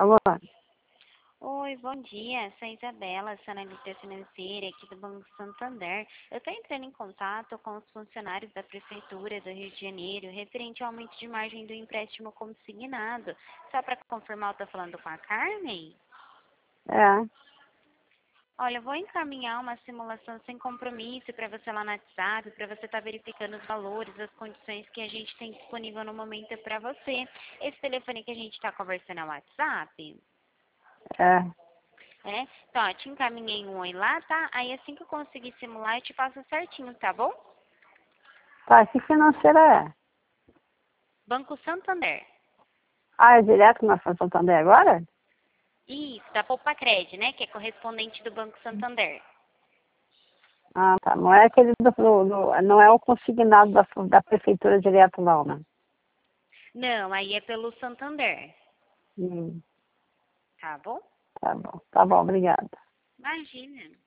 Alô? Oi, bom dia. Sou a Isabela, sou analista financeira aqui do Banco Santander. Eu estou entrando em contato com os funcionários da Prefeitura do Rio de Janeiro referente ao aumento de margem do empréstimo consignado. Só para confirmar, eu estou falando com a Carmen? É. Olha, eu vou encaminhar uma simulação sem compromisso para você lá no WhatsApp, para você estar verificando os valores, as condições que a gente tem disponível no momento para você. Esse telefone que a gente está conversando é o WhatsApp? É. É? Então, ó, te encaminhei um oi lá, tá? Aí assim que eu conseguir simular, eu te passo certinho, tá bom? Tá, que financeira é? Banco Santander. Ah, é direto na Santander agora? Isso, da Poupacred, né? Que é correspondente do Banco Santander. Ah, tá. Não é aquele não é o consignado da prefeitura direto não, né? Não, aí é pelo Santander. Hum, Tá bom? tá bom. Tá bom, obrigada. Imagina.